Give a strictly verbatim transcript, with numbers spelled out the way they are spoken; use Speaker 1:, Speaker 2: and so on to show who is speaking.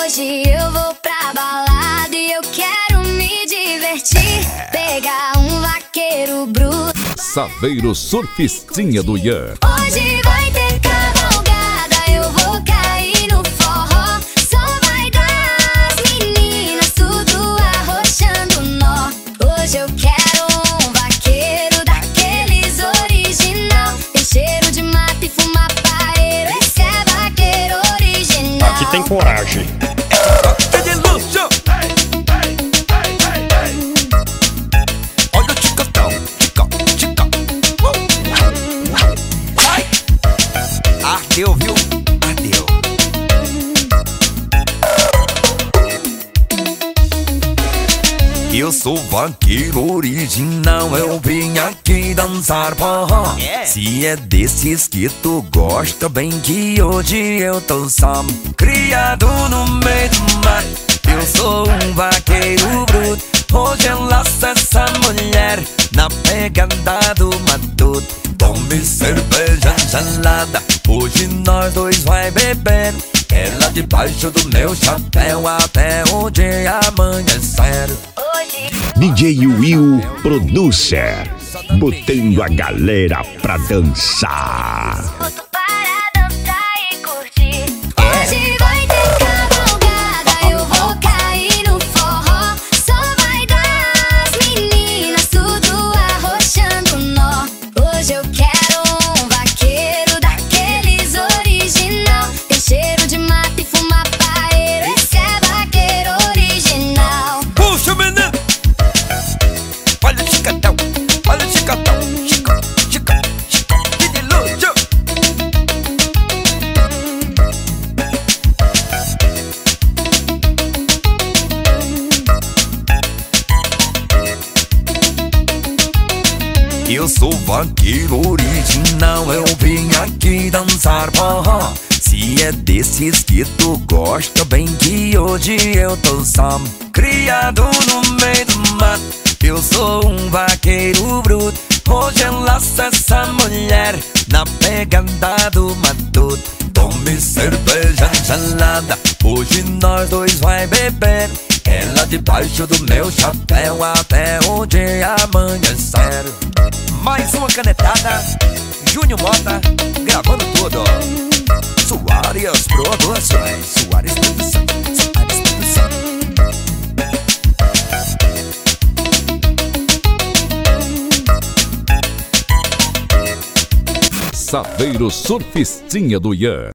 Speaker 1: Hoje eu vou pra balada e eu quero me divertir. Pegar um vaqueiro bruto.
Speaker 2: Saveiro Surfistinha do Ian.
Speaker 1: Hoje vai ter cavalgada, eu vou cair no forró. Só vai dar as meninas tudo arrochando nó. Hoje eu quero um vaqueiro daqueles original. Tem cheiro de mata e fuma paeiro. Esse é vaqueiro original.
Speaker 3: Aqui tem coragem.
Speaker 4: Olha o ticotão, ticó, ticó. Ai! Ardeu, viu? Ardeu. Eu sou vaqueiro original, eu vim aqui dançar forró. Se é desses que tu gosta, bem que hoje eu tô só criado no meio do mato. Eu sou um vaqueiro bruto, hoje eu laço essa mulher na pegada do matuto. Tome cerveja gelada, hoje nós dois vai beber. Ela debaixo do meu chapéu até o dia amanhecer.
Speaker 5: D J Will Producer, botando a galera pra dançar.
Speaker 1: Boto para dançar e curtir. Hoje vai ter cavalgada, eu vou cair no forró. Só vai dar as meninas tudo arrochando nó. Hoje eu quero um vaqueiro daqueles original. Tem cheiro de mata e fuma paeiro. Esse é vaqueiro original.
Speaker 4: Puxa, menino! Olha o chicotão, olha o chicotão. Chico, chico, chico, que de luxo! Eu sou vaqueiro original, eu vim aqui dançar forró. Se é desses que tu gosta, bem que hoje eu tô só criado no meio do mato. Eu sou um vaqueiro bruto, hoje eu laço essa mulher na pegada do matuto. Tome cerveja gelada, hoje nós dois vai beber. Ela debaixo do meu chapéu até o dia amanhecer. Mais uma canetada, Júnior Mota gravando tudo. Soares Produções, Soares Produções, Soares Produções.
Speaker 2: Saveiro Surfistinha do Ian.